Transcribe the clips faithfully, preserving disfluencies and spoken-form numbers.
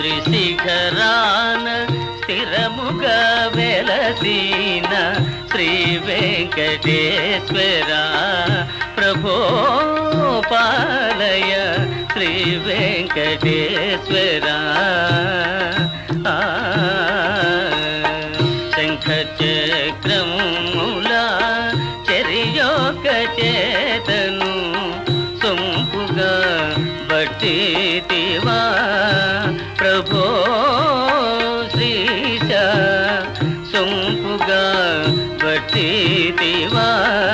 శేషాద్రి శిఖరాన స్థిరముగా వెలసిన శ్రీ వెంకటేశ్వర ప్రభో పాలయ శ్రీ వెంకటేశ్వర శంఖ చక్రముల చెరియొక చేతను సొంపుగా బట్టితివా ప్రభో శ్రీశ సొంపుగా బట్టితివా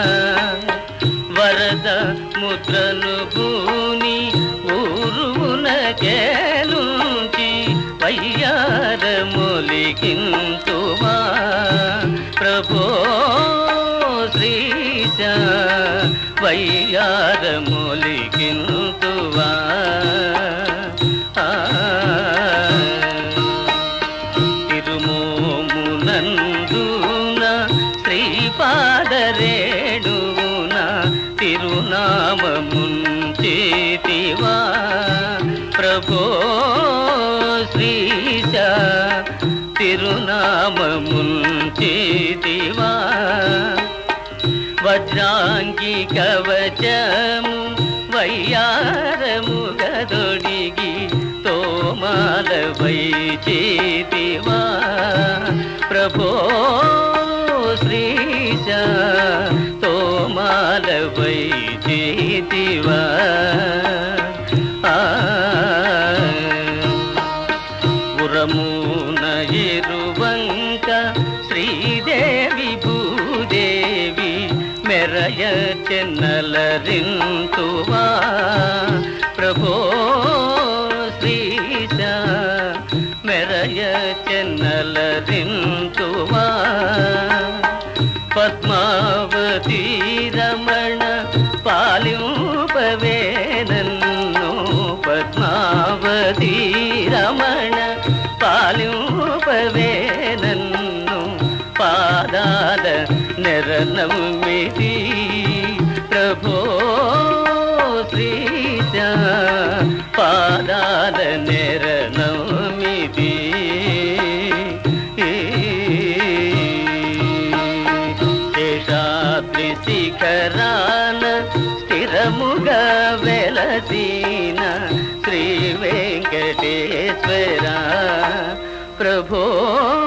వరద ముద్రను పూని ఊరువున కేలుంచి వయ్యార మొలికింతువా ప్రభో శ్రీశ వయ్యార మొలికింతువా తిరుమోమునందున శ్రీపాదరేణువున తిరునామముంచేతివా ప్రభో శ్రీశ తిరునామముంచేతివా వజ్రాంగి కవచము వయ్యారము గదొడిగి తోమాల వైచేతివా ప్రభో శ్రీశ తోమాల వైచేతివా ఉరమున ఎరువంక శ్రీదేవి భూదేవి మెరయ చెన్నలరింతువా ప్రభో శ్రీశ మెరయ చెన్నలరింతువా పద్మావతి రమణ పాలింపవే నన్ను పద్మావతి రమణ పాలింపవే నన్ను పాదాల నెరనమ్మిది ప్రభో శ్రీశ పాదాల నెరనమ్మిది శేషాద్రి శిఖరాన స్థిరముగా వెలసిన శ్రీ వెంకటేశ్వర ప్రభో